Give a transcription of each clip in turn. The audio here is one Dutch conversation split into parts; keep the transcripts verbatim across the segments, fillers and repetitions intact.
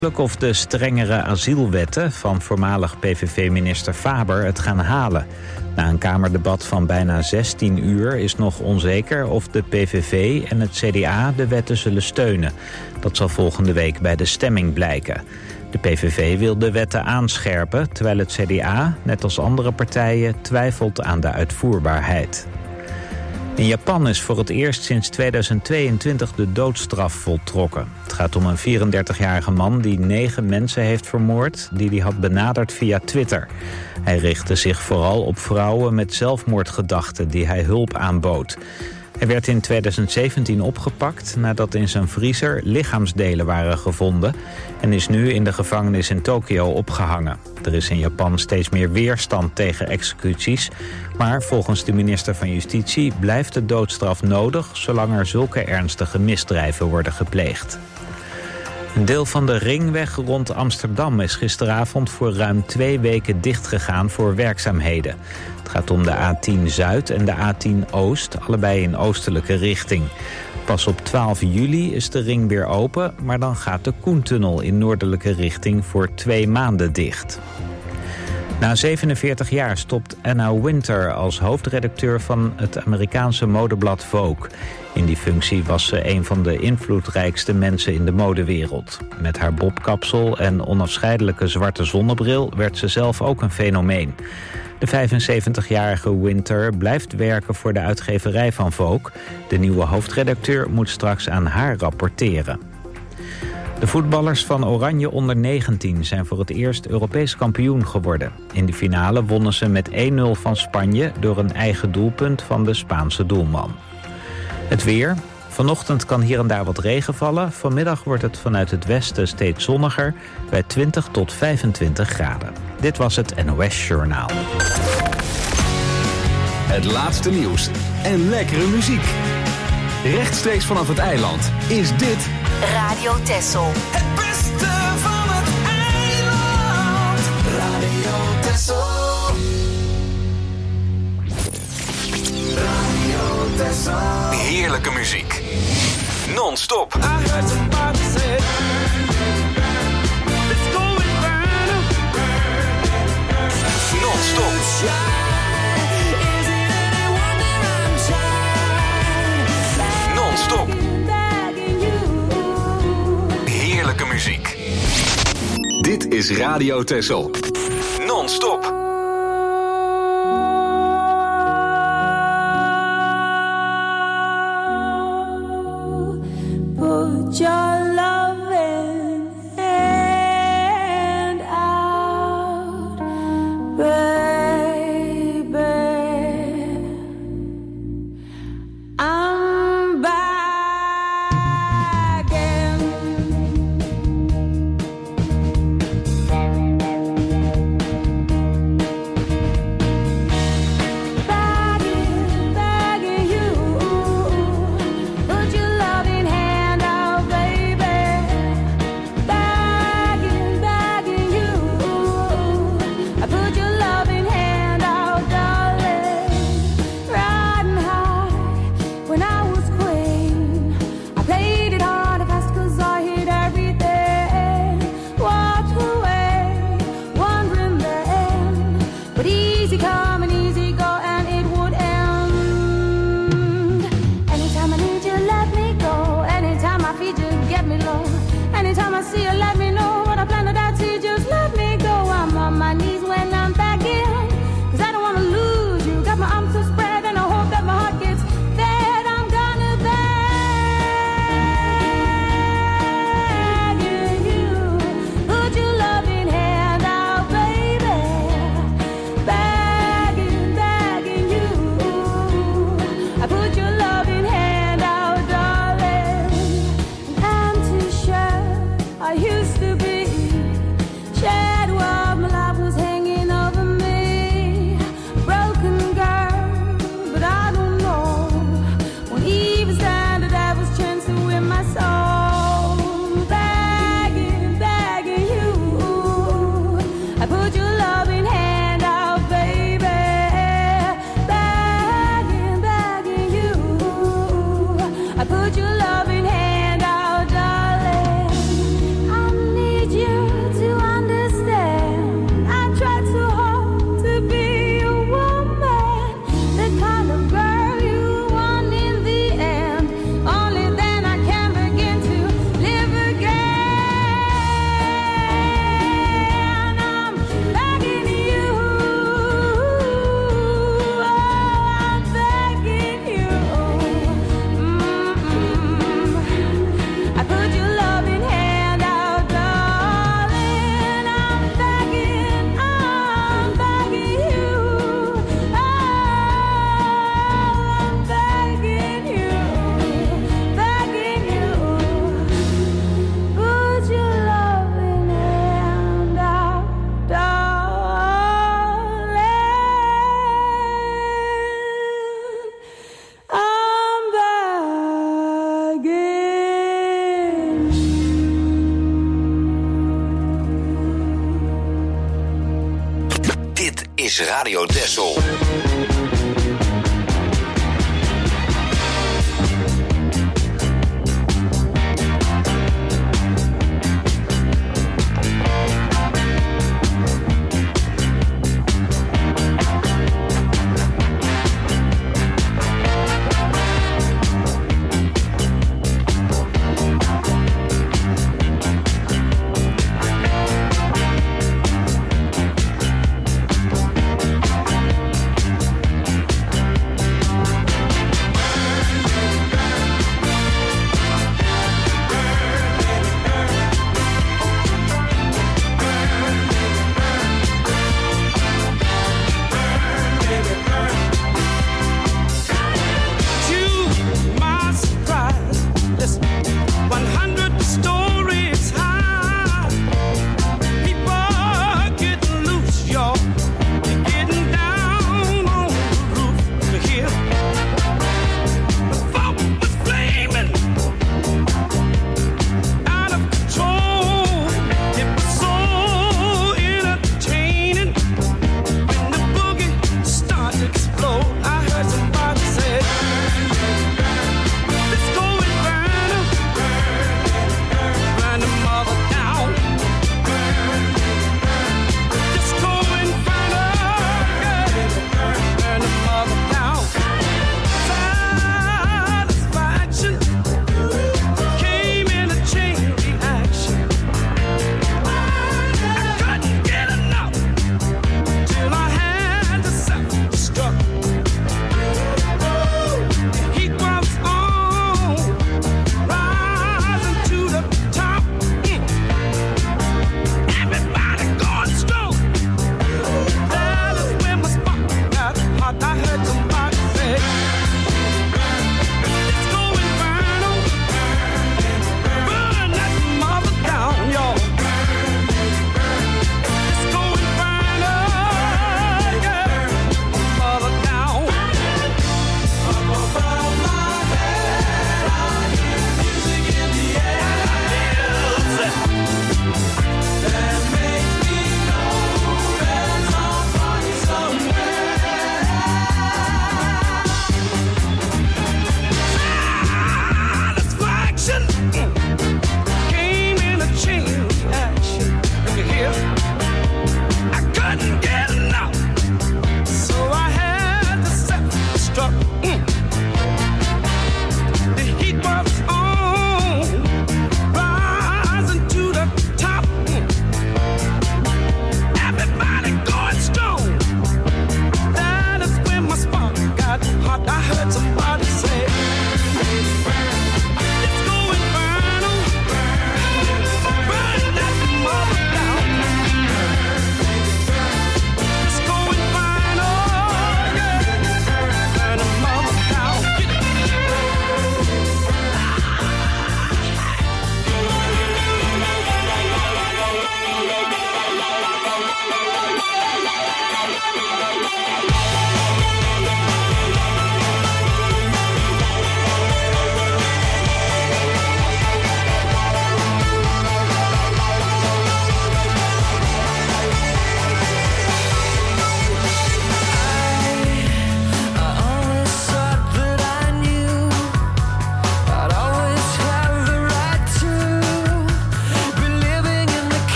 Of de strengere asielwetten van voormalig P V V-minister Faber het gaan halen. Na een kamerdebat van bijna zestien uur is nog onzeker of de P V V en het C D A de wetten zullen steunen. Dat zal volgende week bij de stemming blijken. De P V V wil de wetten aanscherpen, terwijl het C D A, net als andere partijen, twijfelt aan de uitvoerbaarheid. In Japan is voor het eerst sinds tweeduizend tweeëntwintig de doodstraf voltrokken. Het gaat om een vierendertigjarige man die negen mensen heeft vermoord, die hij had benaderd via Twitter. Hij richtte zich vooral op vrouwen met zelfmoordgedachten die hij hulp aanbood. Hij werd in tweeduizend zeventien opgepakt nadat in zijn vriezer lichaamsdelen waren gevonden en is nu in de gevangenis in Tokio opgehangen. Er is in Japan steeds meer weerstand tegen executies, maar volgens de minister van Justitie blijft de doodstraf nodig zolang er zulke ernstige misdrijven worden gepleegd. Een deel van de ringweg rond Amsterdam is gisteravond voor ruim twee weken dichtgegaan voor werkzaamheden. Het gaat om de A tien Zuid en de A tien Oost, allebei in oostelijke richting. Pas op twaalf juli is de ring weer open, maar dan gaat de Koentunnel in noordelijke richting voor twee maanden dicht. Na zevenenveertig jaar stopt Anna Wintour als hoofdredacteur van het Amerikaanse modeblad Vogue. In die functie was ze een van de invloedrijkste mensen in de modewereld. Met haar bobkapsel en onafscheidelijke zwarte zonnebril werd ze zelf ook een fenomeen. De vijfenzeventigjarige Wintour blijft werken voor de uitgeverij van Vogue. De nieuwe hoofdredacteur moet straks aan haar rapporteren. De voetballers van Oranje onder negentien zijn voor het eerst Europees kampioen geworden. In de finale wonnen ze met één nul van Spanje door een eigen doelpunt van de Spaanse doelman. Het weer. Vanochtend kan hier en daar wat regen vallen. Vanmiddag wordt het vanuit het westen steeds zonniger bij twintig tot vijfentwintig graden. Dit was het N O S Journaal. Het laatste nieuws en lekkere muziek. Rechtstreeks vanaf het eiland is dit Radio Texel. Het beste van het eiland. Radio Texel. Radio Texel. heerlijke muziek. Non-stop. Non-stop. Non-stop. Heerlijke muziek. Dit is Radio Texel. Non-stop. Put your loving hand out, baby. I'm begging. Begging, begging you. Put your loving hand out, baby. is Radio Texel.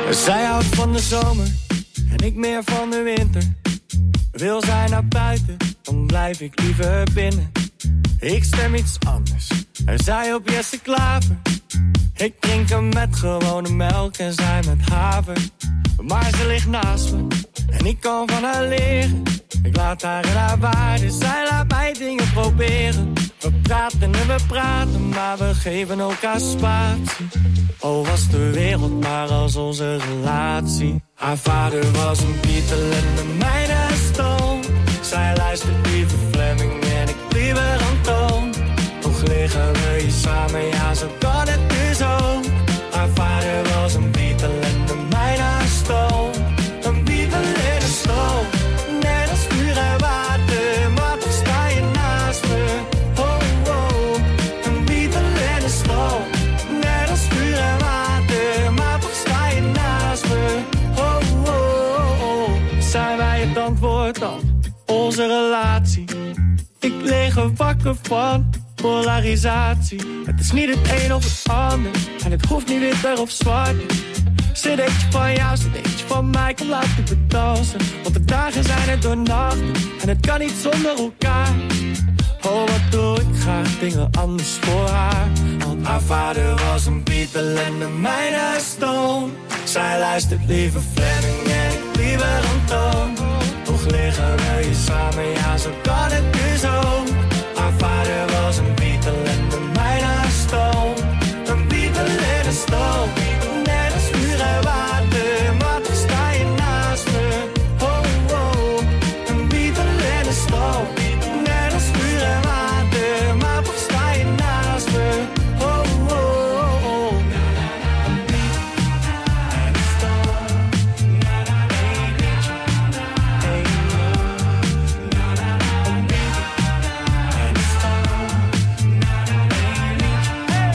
Zij houdt van de zomer en ik meer van de winter. Wil zij naar buiten, dan blijf ik liever binnen. Ik stem iets anders, en zij op Jesse Klaver. Ik drink hem met gewone melk en zij met haver. Maar ze ligt naast me en ik kan van haar leren. Ik laat haar in haar waarde, zij laat mij dingen proberen. We praten en we praten, maar we geven elkaar spatie. Oh, was de wereld maar als onze relatie. Haar vader was een Beatle en de mijne een Stone. Zij luistert liever Fleming en ik liever Antoon. Toch liggen we hier samen, ja zo kan het dus ook. Haar vader was een Beatle en de mijne een Stone. Een Beatle en een Stone. Net als vuur en water, maar toch sta je naast me. Oh, oh, een Beatle en een Stone. Net als vuur en water, maar toch sta je naast me. Oh, oh, oh, zijn wij het antwoord dan? Onze relatie. Ik lig er wakker van polarisatie. Het is niet het een of het ander en het hoeft niet witter of zwart. Cd'tje van jou, cd'tje van mij, kom laten we dansen. Want de dagen zijn er door nachten en het kan niet zonder elkaar. Oh, wat doe ik graag dingen anders voor haar. Want haar vader was een Beatle en de mijne een Stone. Zij luistert liever Fleming en ik liever Antoon. Toch liggen we hier samen, ja zo kan het dus ook. Haar vader was een Beatle en de mijne een Stone. Een Beatle en een Stone. Net als vuur en water, maar toch sta je naast me. Oh, oh, een Beatle en een Stone. Net als vuur en water, maar toch sta je naast me. Oh, oh, oh, oh. Een Beatle en een Stone. Hey, bitch. Hey, een Beatle en een Stone. Hey, bitch.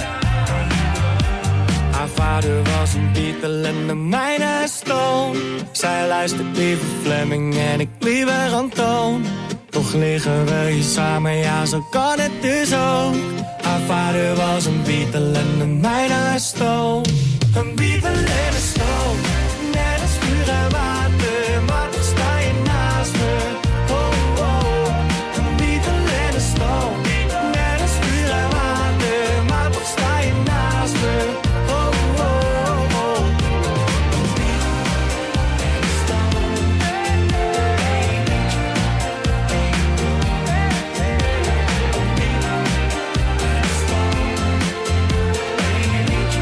Haar vader was een Beatle en de mijne een Stone. Zij luistert liever Fleming en ik liever Antoon. Toch liggen we hier samen, ja zo kan het dus ook. Haar vader was een Beatle en de mijne een Stone. Een Beatle en een Stone. Net als vuur en water, maar toch sta je naast me. Oh, oh, een Beatle en een Stone. Net als vuur en water, maar toch sta je naast me. Oh, oh, oh. Een Beatle en een Stone. Hey, bitch. Hey, een Beatle en een Stone. Hey, bitch.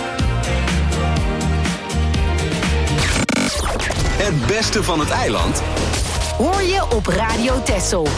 Het beste van het eiland Hoor je op Radio Texel.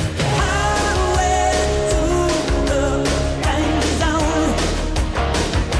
Highway to the danger zone.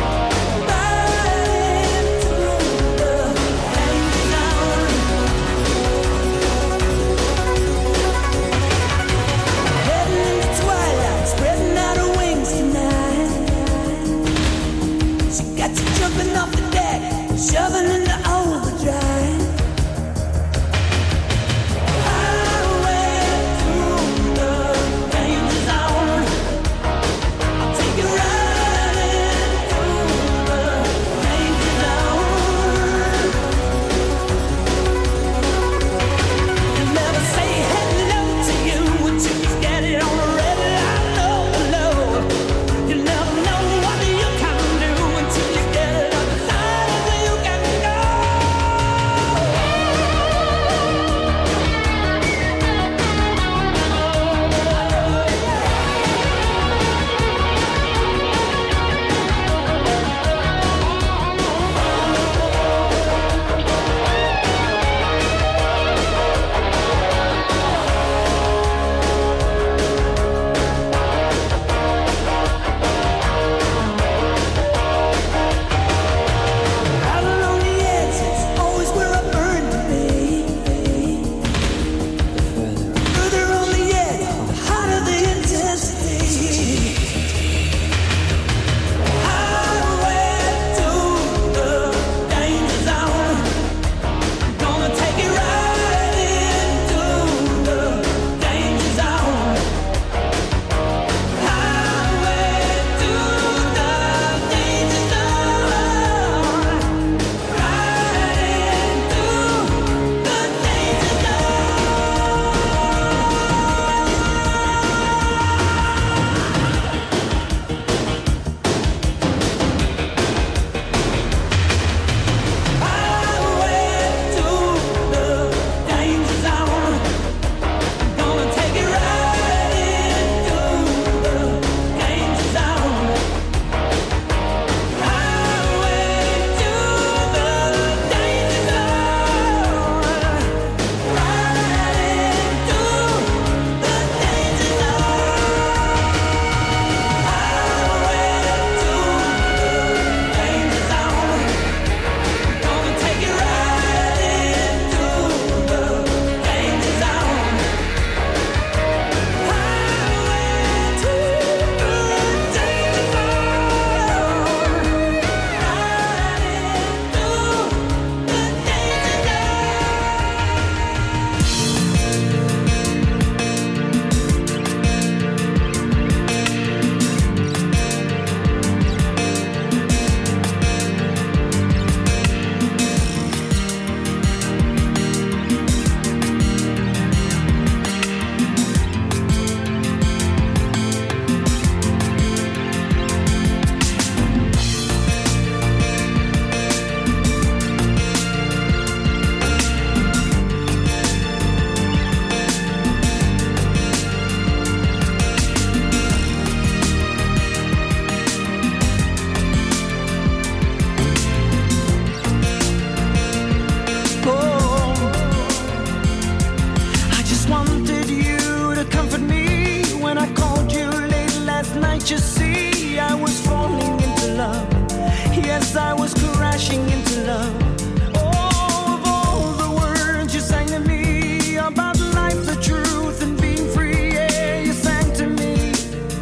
Can't you see I was falling into love? Yes, I was crashing into love. Oh, of all the words you sang to me about life, the truth, and being free, yeah, you sang to me.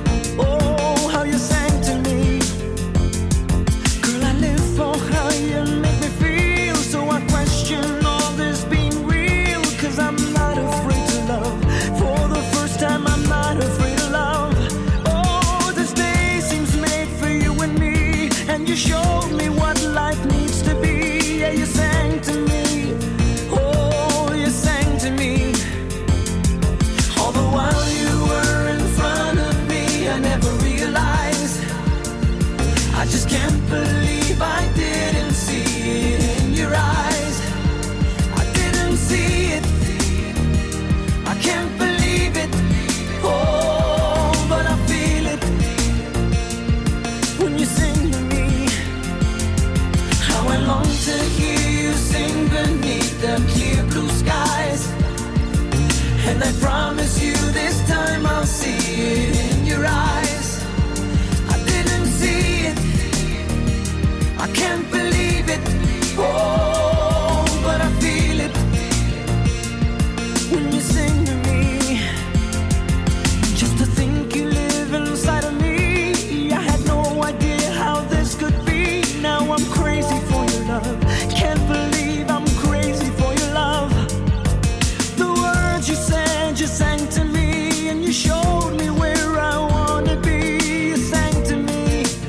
Oh, how you sang to me. Girl, I live for how you make me feel. So I question all this being real, 'cause I'm not afraid to love. For the first time, I'm not afraid of love. Oh, this day seems made for you and me, and you showed me what life needs to be. Yeah, you sang to me. Oh, you sang to me. All the while you were in front of me, I never realized. I just can't believe I didn't see it in your eyes. I didn't see it. I can't believe it. Oh, but I feel it when you sing to me. How I long to hear you sing beneath the clear blue skies. And I promise you this time I'll see it in your eyes. I didn't see it. I can't believe it. Oh, but I feel it when you sing to me. Just to think you live inside of me, I had no idea how this could be. Now I'm crazy for your love. Can't believe I'm crazy for your love. The words you said, you sang to me, and you showed me where I wanna be. You sang to me.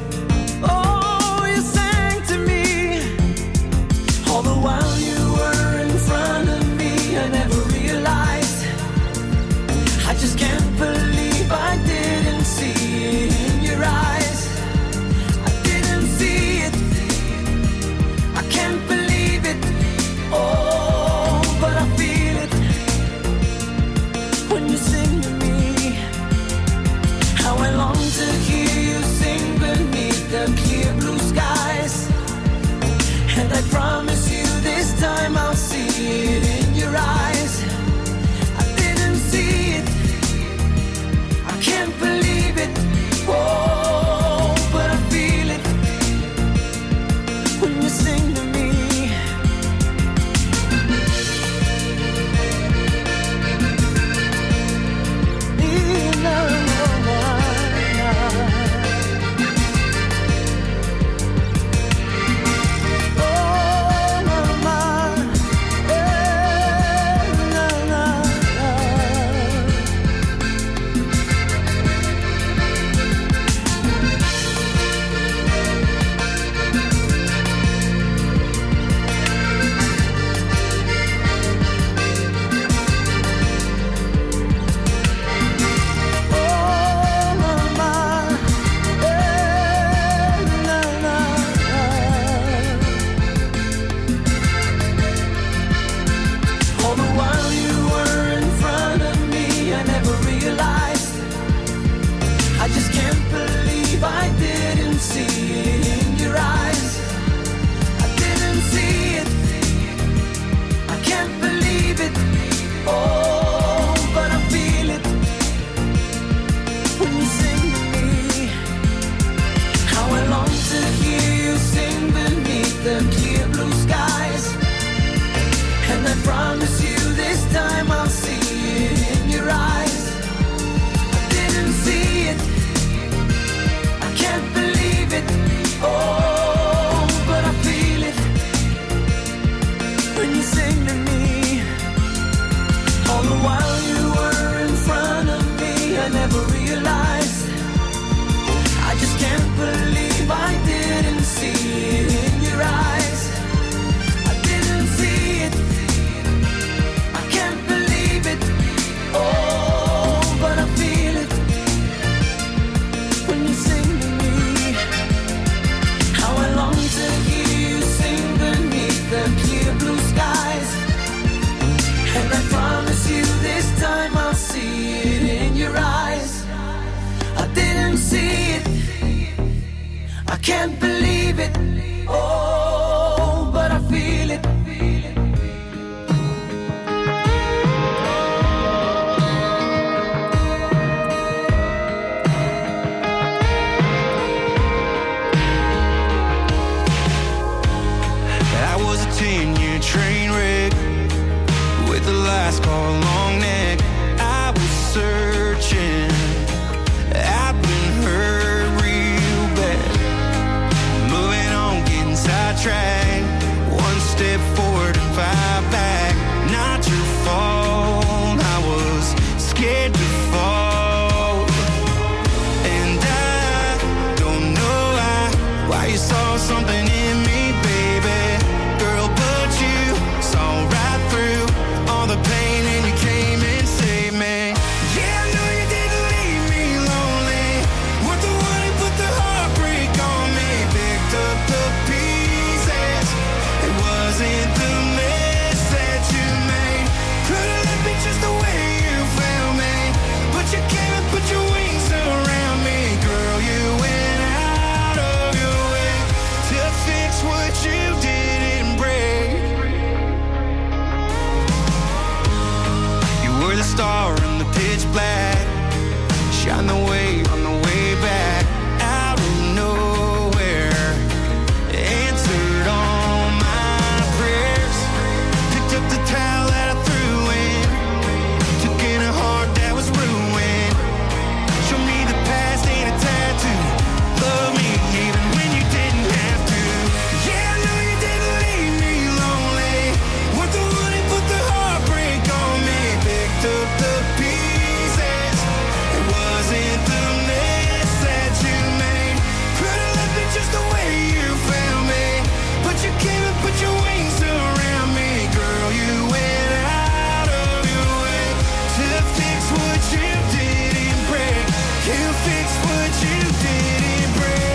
Oh, you sang to me. All the while you were in front of me, I never realized. I just can't believe I didn't see it in your eyes. I didn't see it. I can't believe it. Oh, but I feel it when you sing to me. How I long to hear you sing beneath the clear blue skies. And I promise you this time I'll see it in your eyes. I didn't see it. I can't believe it. Oh, but I feel it when you sing to me. Na, na, na, na. Oh, mama, eh, na, na, na. Oh, mama, eh, na, na, na. All the while you were in front of me, I never realized. I just can't believe I didn't see it in your eyes. I didn't see it. I can't believe it. Oh, but I feel it when you sing to me. How I long to hear you sing beneath the clear blue skies. And I promise you this time I'll see it in your eyes. I didn't see it. I can't believe it. Oh, but I feel it when you sing to me. All the while you were in front of me, I never realized. I just can't believe I didn't see it in your eyes. I didn't see it. I can't believe it. Oh, but I feel it when you sing to me. How I long to hear you sing beneath the clear blue skies. And I promise you this time I'll see it in your eyes. I didn't see it. I can't believe it. Oh, but I feel it. scared to fall. And I don't know why, why you saw something in me, baby. Girl, but you saw right through all the pain and you came and saved me. Yeah, I know you didn't leave me lonely. Weren't the one who put the heartbreak on me. Picked up the pieces. It wasn't the mess that you made. Could've left me just the way you found me. But you came and put your wings around me. Girl, you went out of your way to fix what you didn't break. You were the star in the pitch black. Shine the way on the way back. Out of nowhere, answered all my prayers. Picked up the towel that I threw in. Took in a heart that was ruined. Show me the past ain't a tattoo. Love me even when you didn't have to. Yeah, I know you didn't leave me lonely. Weren't the one who put the heartbreak on me. Picked up the pieces. It wasn't the mess that you made. Could've left it just the way you found me. But you came and put your wings around me. Girl, you went out of your way to fix what you didn't break. You fixed what you didn't break.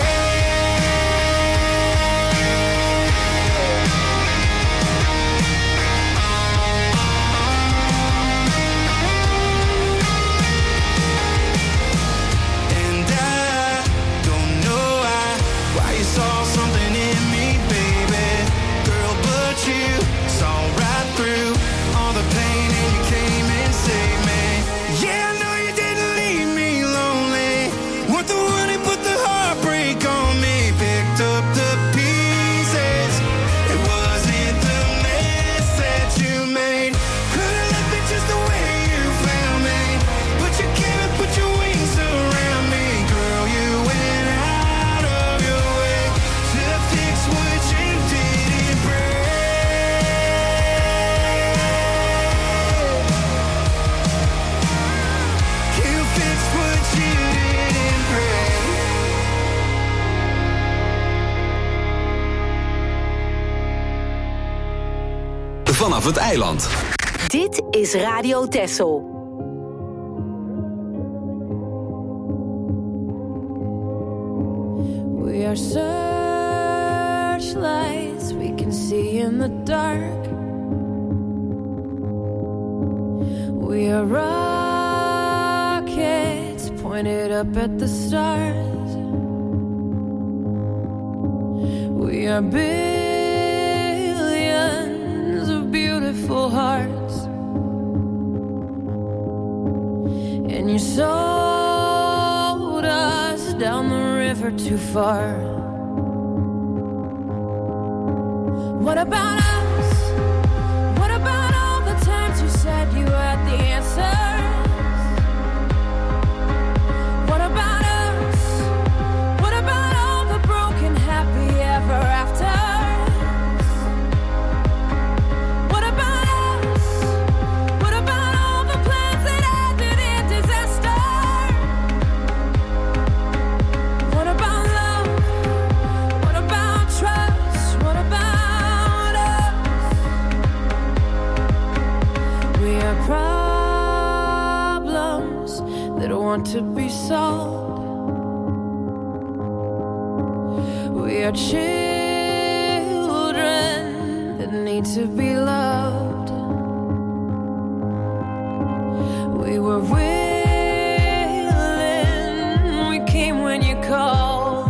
And I don't know why, why you saw something in me, baby. Girl, but you saw right through all the pain and you came and saved me. Yeah, I know you didn't leave me lonely. Weren't the one who put the heartbreak on me. Picked up the pieces. It wasn't the mess that you made. Could've left it just the way you found me. But you came and put your wings around me. Girl, you went out of your way to fix what you didn't break. You fixed what you didn't break. Vanaf het eiland. Dit is Radio Texel. We are searchlights we can see in the dark. We are rockets pointed up at the stars. We are billions of beautiful hearts. And you sold us down the river too far. What about us? What about all the times you said you had the answers? What about us? What about all the broken happy ever afters? What about us? What about all the plans that ended in disaster? What about love? What about trust? What about us? We are problems that want to be solved. We are children that need to be loved. We were willing, we came when you called.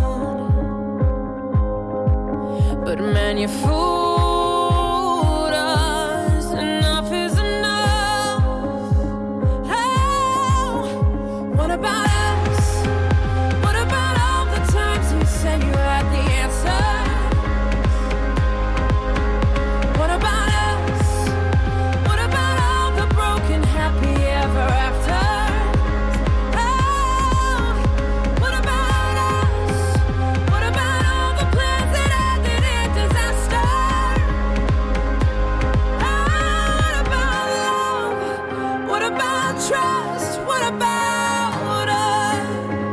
But man, you fooled us. Enough is enough. Oh, what about us? What about all the times you said you had the answer? What about us? What about all the broken happy ever after? Oh, what about us? What about all the plans that ended in disaster? about us?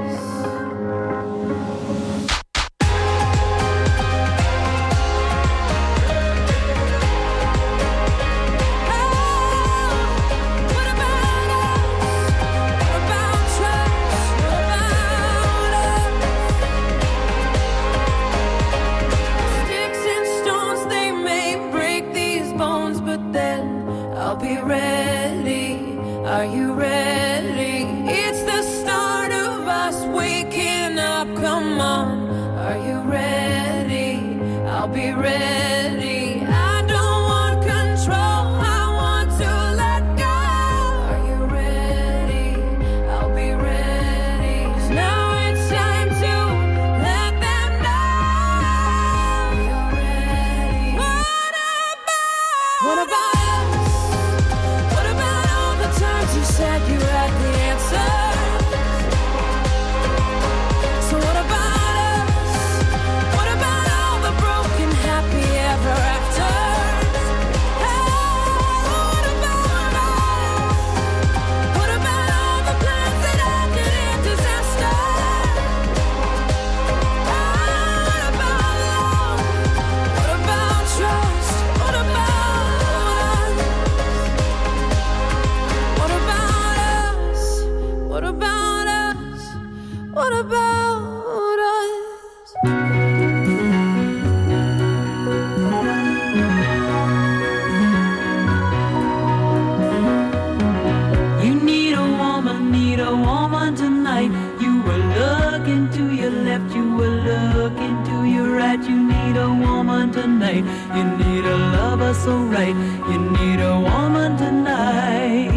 Are you ready? It's the start of us waking up. Come on. Are you ready? I'll be ready. I don't want control. I want to let go. Are you ready? I'll be ready. 'Cause now it's time to let them know. You're ready. What about? What about? You said you had the answer. So what about us? What about all the broken happy ever afters? Hey, what about us? What about all the plans that ended in disaster? Hey, what about love? What about trust? What about What about us? What about us? You need a woman, need a woman tonight. You were looking to your left, you were looking to your right. You need a woman tonight. You need a lover so right. You need a woman tonight.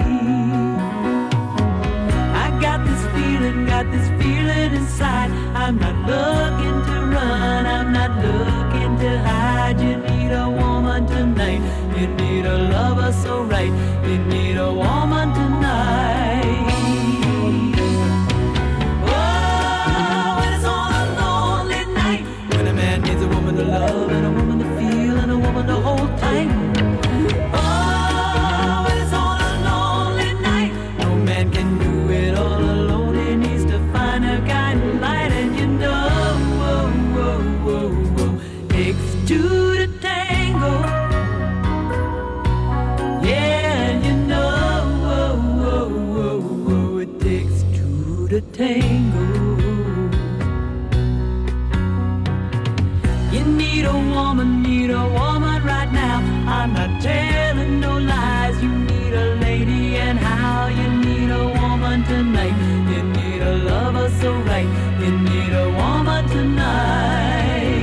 Got this feeling inside. I'm not looking to run, I'm not looking to hide. You need a woman tonight. You need a lover so right. You need a woman tonight. Oh, it's on a lonely night when a man needs a woman to love and a woman to feel and a woman to hold tight. Oh, it's on a lonely night. No man can do it all alone. Find a guiding light, and you know, whoa, whoa, whoa, whoa, takes two to tango. Yeah, and you know, whoa, whoa, whoa, whoa, it takes two to tango. You need a woman, need a woman right now. I'm not telling no lies. You need a lady, and how you need a woman tonight. You need a lover so right. You need a woman tonight.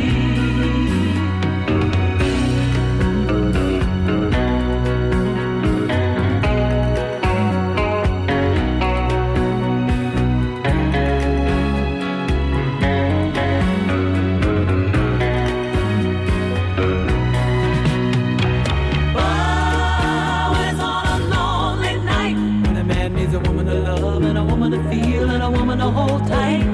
Oh, it's on a lonely night when a man needs a woman to love and a woman to feel and a woman to hold tight.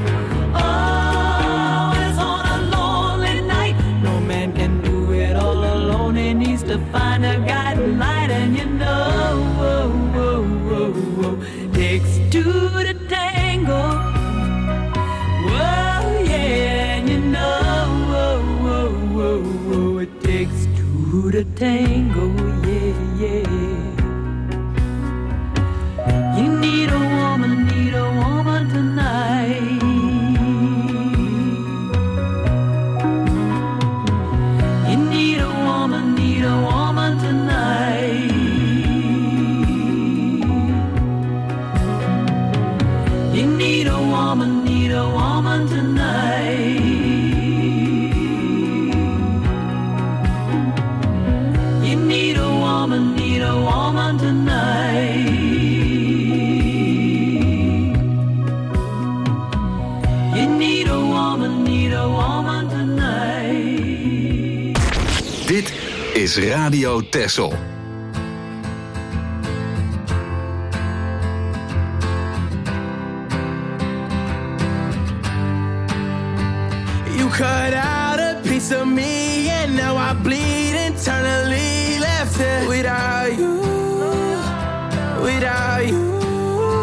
Oh, it's on a lonely night. No man can do it all alone. He needs to find a guiding light, and you know, whoa, whoa, whoa, whoa, takes two to tango. Whoa, yeah, and you know, whoa, whoa, whoa, whoa, it takes two to tango. Yeah, yeah. You need a woman, need a woman tonight. You need a woman, need a woman tonight. You need a woman, need a woman tonight. You need a woman, need a woman tonight. You need a woman, need a woman tonight. Dit is Radio Texel. You cut out a piece of me, and now I bleed internally. Left it without you, without you.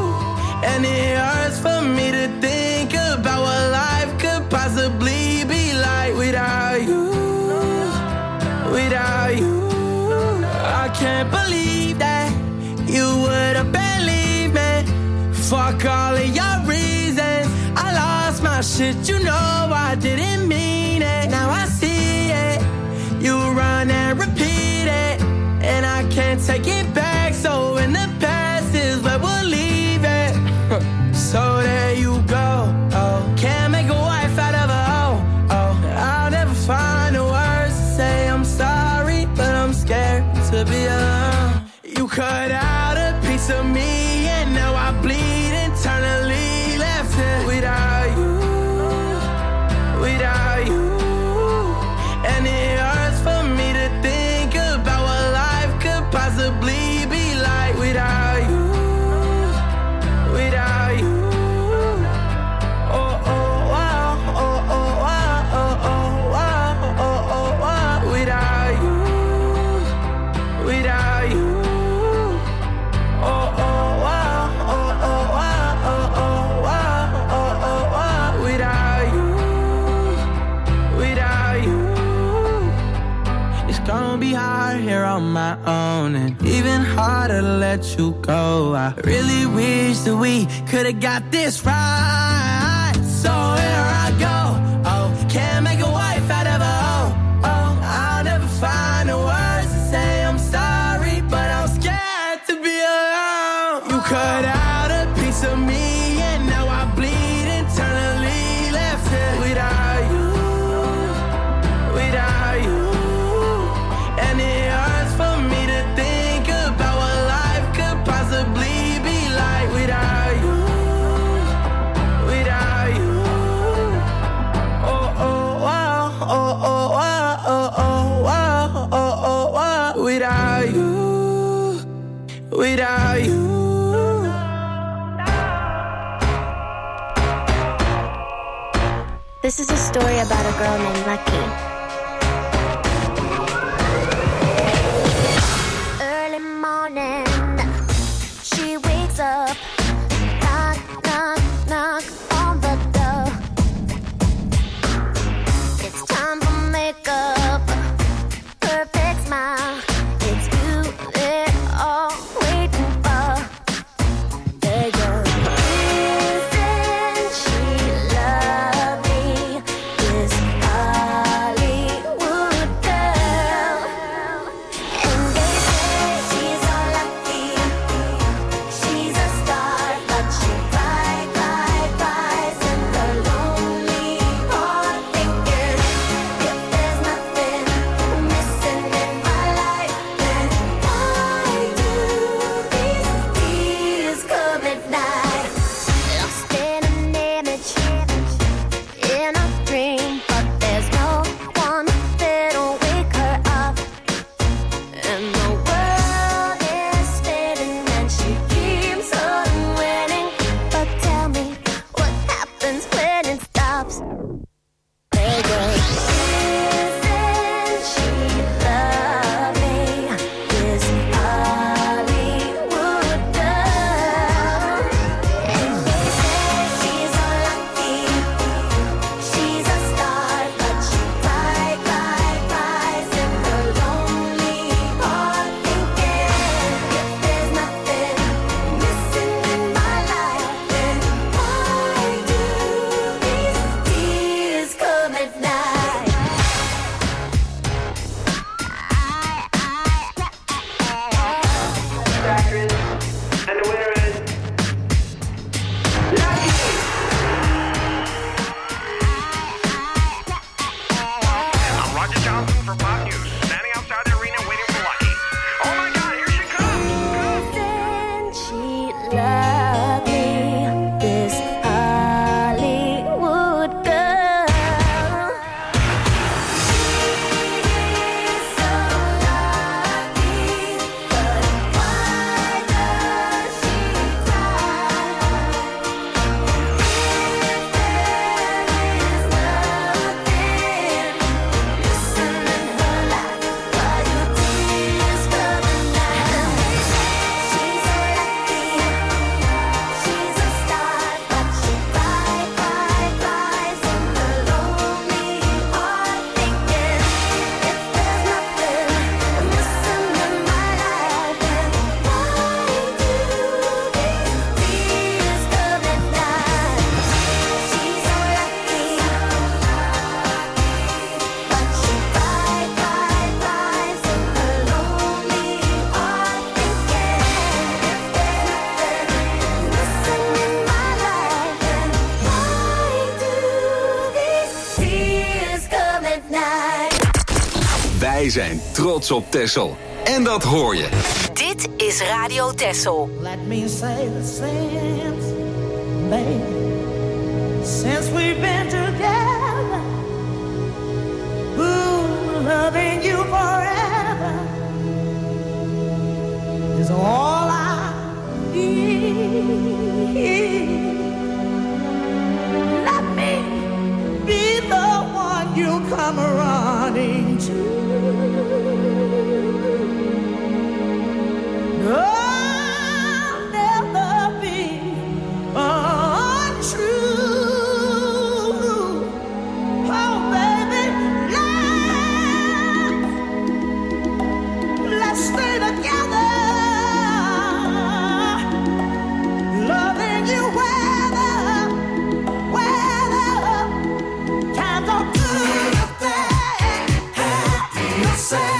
And it hurts for me to think about what life could possibly be like without you, without you. I can't believe that you would have believed me. Fuck all of your reasons. I lost my shit, you know I didn't mean it. Now I see it. You run and repeat it, and I can't take it back. So in the past is where we'll leave it. So there you go. Oh, can't make a wife out of a hoe. Oh, I'll never find the words to say I'm sorry, but I'm scared to be alone. You cut out a piece of me, and now I bleed internally. Left it without you, without you. And it hurts for me to think about what life could possibly be like without you, without you. Oh, oh, wow, oh, oh, wow, oh, oh, wow, oh, oh, wow. Without you, without you. Oh, oh, wow, oh, oh, wow, oh, oh, wow, oh, oh, wow. Without you, without you. It's gonna be hard here on my own, and even harder to let you go. I really wish that we could've got this right. So here I go. Oh, can't make a wife out of a hoe. Oh, I'll never find the words to say I'm sorry, but I'm scared to be alone. You cut out a piece of me, and now I bleed internally. Left it without you, without you. And it hurts for me to think about what life could possibly be like without you, without you. Oh, oh, wow, oh, oh, wow, oh, oh, wow, oh, oh, wow. Without you, without you. This is a story about a girl named Lucky. Early morning, she wakes up, knock, knock, knock on the door. It's time for makeup, perfect smile. It's you they're all waiting for. There you go. Isn't she lovely? This Hollywood girl. And they say she's all lucky. She's a star. Wij zijn trots op Texel. En dat hoor je. Dit is Radio Texel. Let me say the since, baby, since we've been together, ooh, loving you forever is all I need. Let me be the one you come running to. I'll never be untrue. Oh, baby, let's, let's stay together. Loving you weather, weather. Times are good or bad, happy or sad.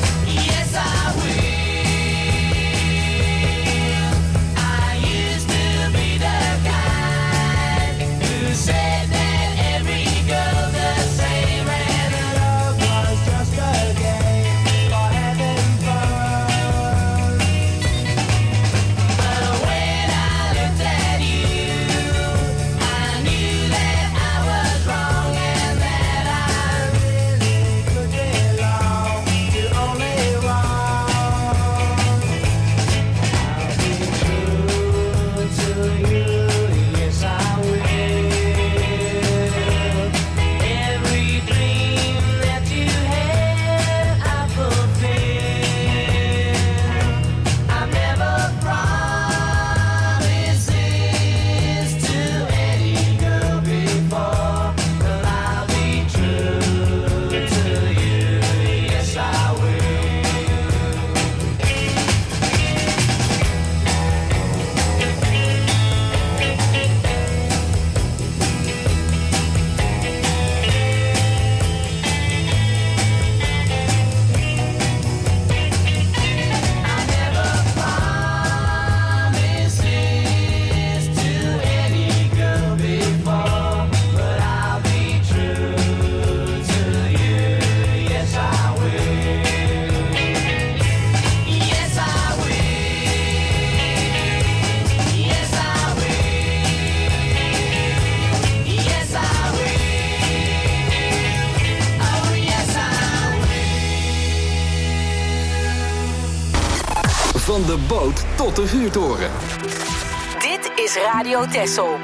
Used to de boot tot de vuurtoren. Dit is Radio Texel.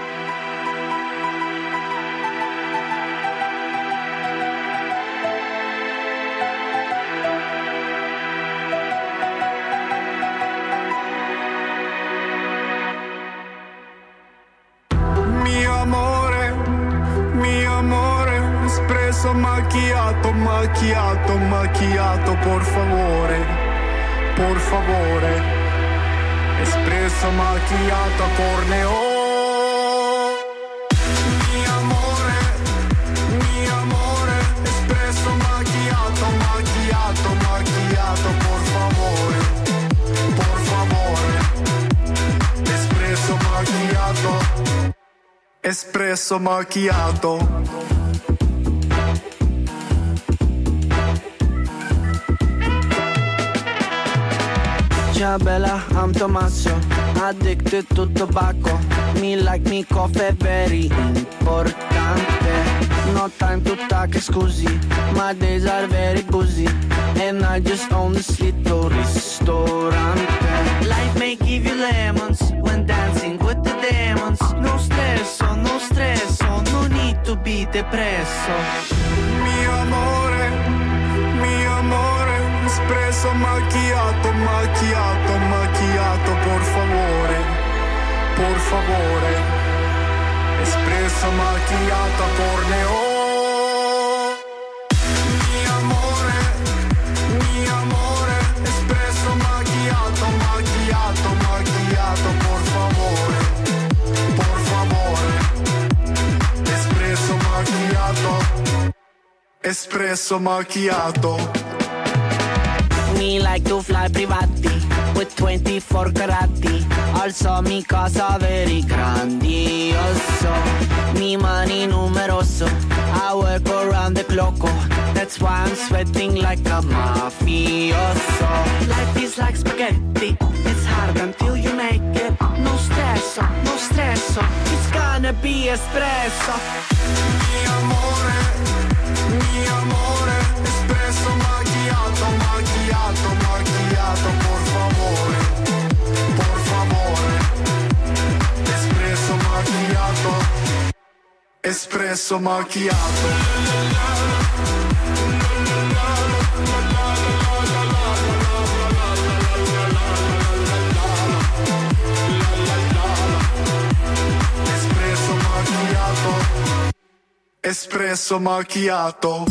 Macchiato, macchiato, macchiato, por favore, por favore. Espresso macchiato a corneo. Mi amore, mi amore. Espresso macchiato, macchiato, macchiato, por favore, por favore. Espresso macchiato, espresso macchiato. Ciao bella, I'm Tommaso, addicted to tobacco. Me like me coffee, very importante. No time to talk, scusi, my days are very busy. And I just own this little ristorante. Life may give you lemons when dancing with the demons. No stresso, no stresso, no need to be depresso. Mi amore, mi amore. Espresso macchiato, macchiato, macchiato, por favore, por favore. Espresso macchiato a corneo. Mi amore, mi amore. Espresso macchiato, macchiato, macchiato, por favore, por favore. Espresso macchiato, espresso macchiato. Me like to fly privati with twenty-four carati. Also mi casa very grandioso. Mi money numeroso. I work around the clock. That's why I'm sweating like a mafioso. Life is like spaghetti. It's hard until you make it. No stresso, no stresso. It's gonna be espresso. Mi amore, mi amore. Espresso macchiato, macchiato, macchiato, por favore, por favore. Espresso macchiato, espresso macchiato. Espresso macchiato, espresso macchiato.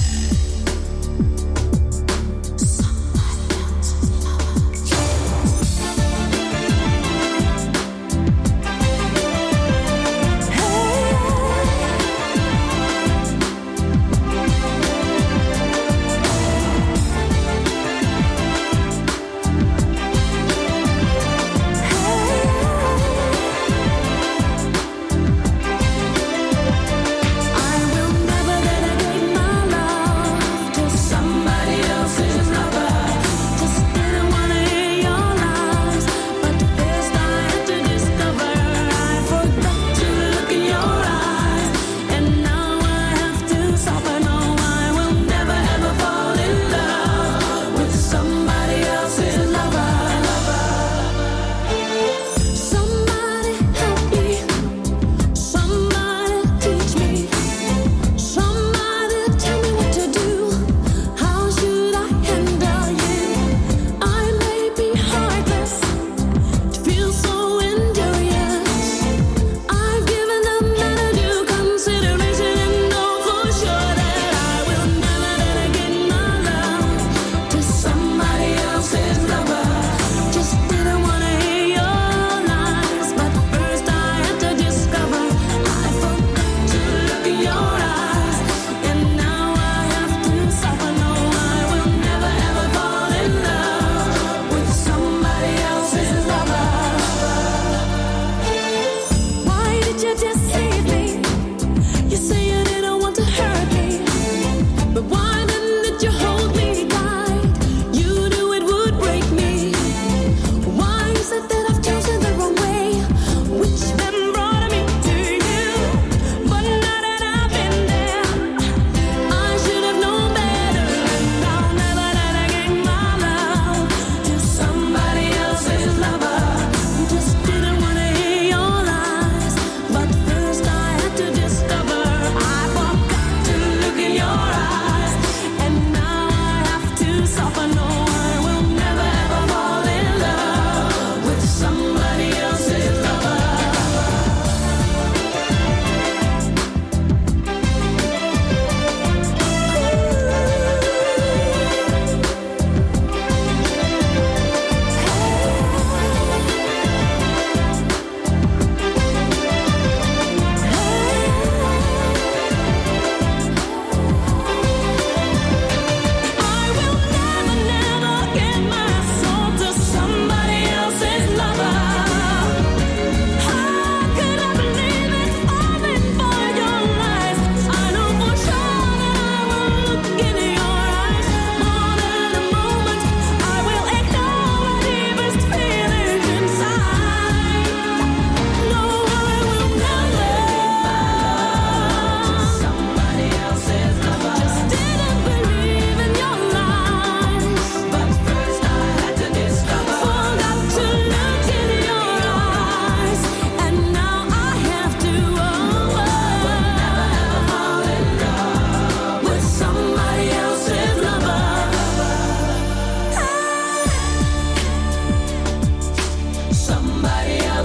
I will never dedicate my love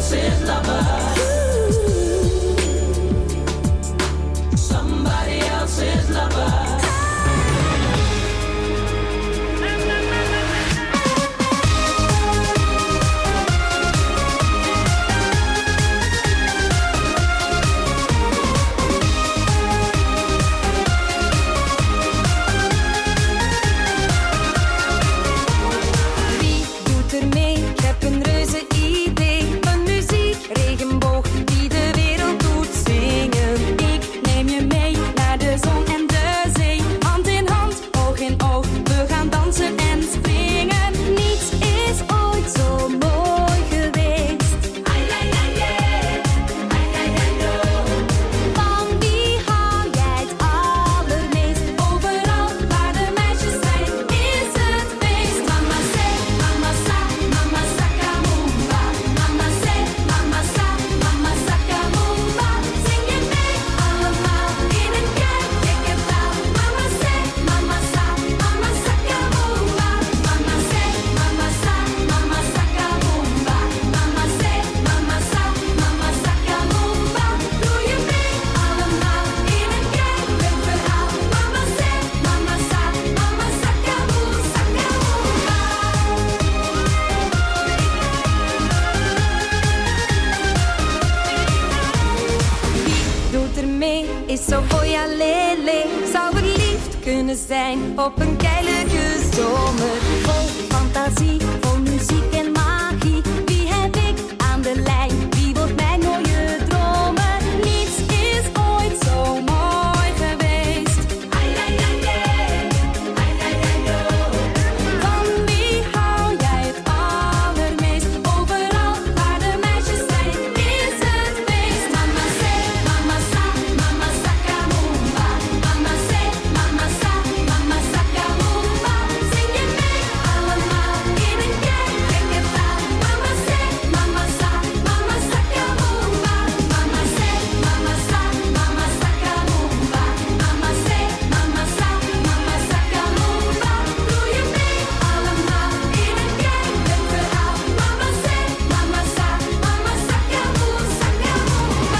else's lover. Somebody else's lover. Op een keilige zomer, vol fantasie, vol muziek en magie. Wie heb ik aan de lijn? Wie wordt mijn mooie dromer? Niets is ooit zo mooi geweest. Ai, ai, ai, ai. Ai, ai, ai, oh. Van wie hou jij het allermeest? Overal waar de meisjes zijn, is het feest. Mama say, mama sa, mama sakamumba. Mama say, mama sa, mama sakamumba. Zing je mee allemaal in een kei, gekke taal. Mama say, mama sa, mama sakamumba. Mama say, mama sa, mama sakamumba. Mama say, mama sa, mama sakamumba. Doe je mee allemaal in een kei, gek verhaal. Mama say, mama sa, mama sakamoe, sakamumba.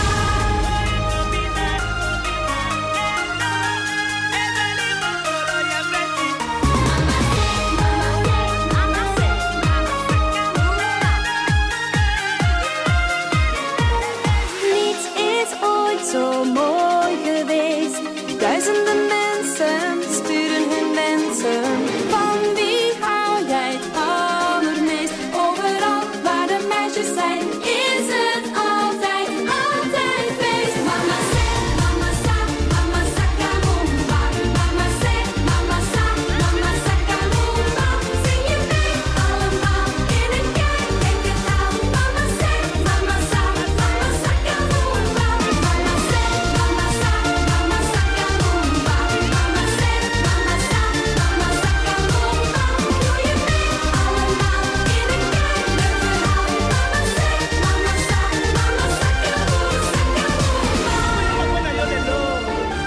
Niets is ooit zo mooi geweest. Duizenden mensen sturen hun wensen. Van wie hou jij het allermeest? Overal waar de meisjes zijn, is het altijd, altijd feest. Mama say, mama sa, mama sakamumba. Mama say, mama sa, mama sakamumba. Zing je mee allemaal in een kei, gekke taal. Mama say, mama sa, mama sakamumba. Mama say, mama sa, mama sakamumba. Mama say, mama sa, mama sakamumba. Doe je mee allemaal in een kei, gek verhaal. Mama say, mama sa, mama sakamoe, sakamumba.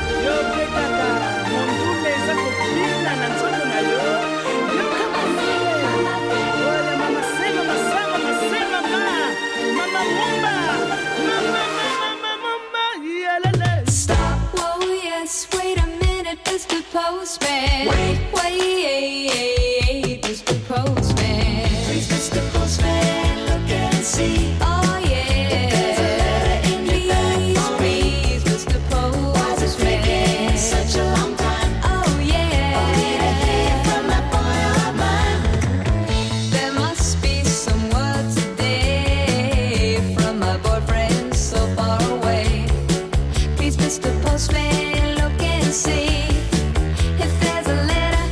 Stop, whoa, yes, wait a minute, Mister Postman. Wait, wait, Mister Postman. Please, Mister Postman, look and see. Oh, yeah. There's a letter in the please, please, Mister Postman. Why is it taking such a long time? Oh, yeah. Only to hear from that boy of mine. There must be some word today from my boyfriend so far away. Please, Mister Postman, look and see if there's a letter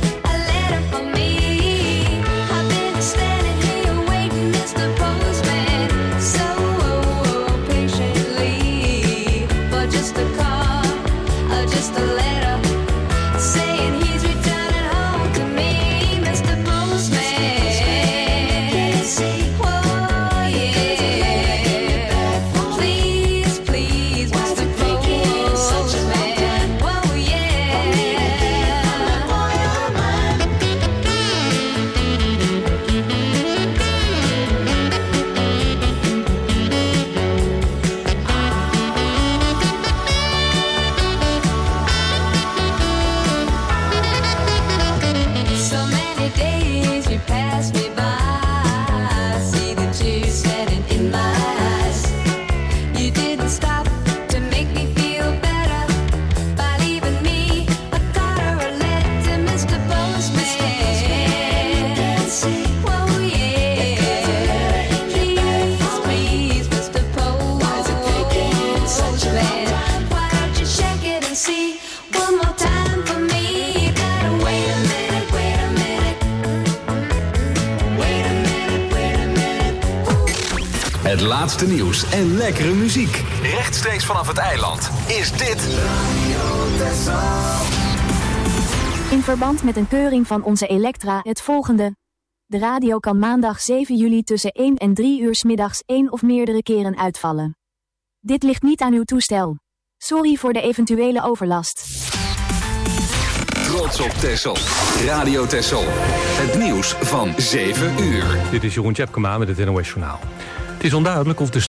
laatste nieuws en lekkere muziek. Rechtstreeks vanaf het eiland is dit In verband met een keuring van onze Elektra het volgende. De radio kan maandag zeven juli tussen één en drie uur 's middags één of meerdere keren uitvallen. Dit ligt niet aan uw toestel. Sorry voor de eventuele overlast. Trots op Texel. Radio Texel. Het nieuws van zeven uur. Dit is Jeroen Tjepkema met het N O S Journaal. Het is onduidelijk of de